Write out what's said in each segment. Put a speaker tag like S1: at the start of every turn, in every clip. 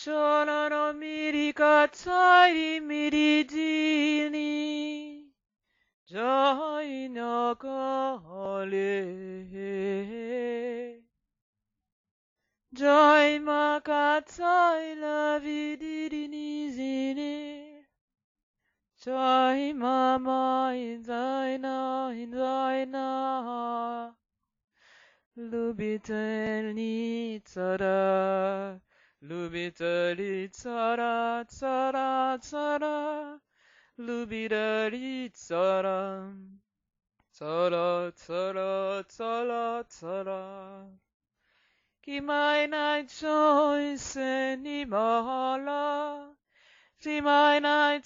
S1: Chola no mirika tsai miridini. Joy no kole. Joy makatsai la vidini zini. Joy mama in zaina. Lubitelni tsara. Lubitali tsara tsara tsara. Lubitali tsara. Tsara tsara tsara tsara. Kimai nai choi seni mahala. Jimai nai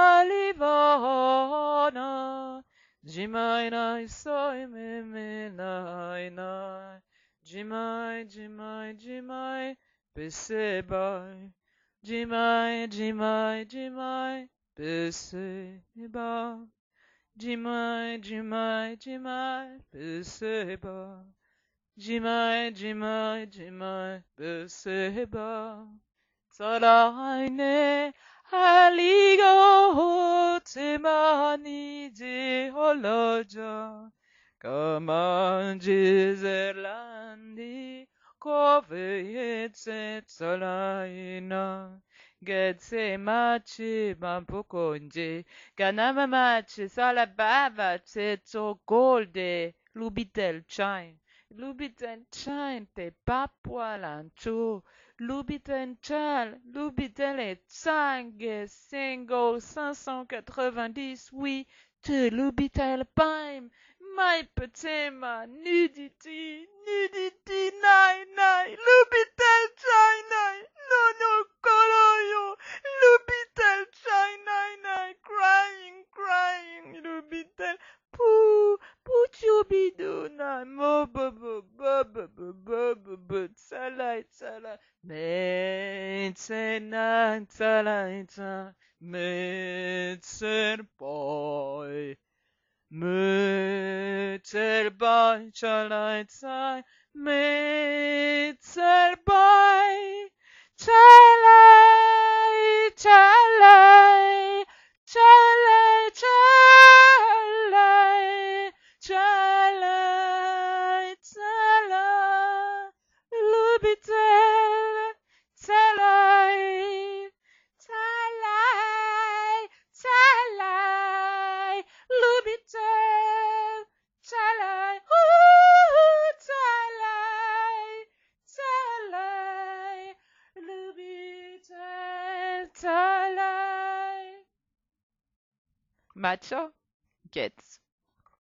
S1: salivana. Jimai nai soy me nai nai. Jimai jimai jimai besebai. Jimai jimai jimai beseba. Jimai jimai jimai beseba. Jimai jimai jimai beseba. Tsalaine haligo temani de holoja. Kamanji zerlandi kove tsalaina. Getse machi mampokonje. Ganama machi salabava tsetso golde. Lubitel chine. Lubitel chine te papualancho. Lubitel chal. Lubitel et sangue. Single 590. Oui. Te lubitel paim. My petema. Nudity. Nudity. Nai nai. Lubitel chine. No no koroyo. Lubitel chine. Nai. Crying. Crying. Lubitel. Poo. Puchubiduna. Mo. Salai. Salai. Metzena. Salai. Metzer boy. Metzer boy. Salai. Metzer boy. Chalai, chalai, chalai, chalai, chalai, chalai, Lubitel, chalai, chalai, chalai, Lubitel, chalai, chalai, chalai, Lubitel, chalai. Matcha gets.